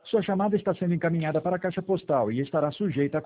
Sua chamada está sendo encaminhada para a caixa postal e estará sujeita a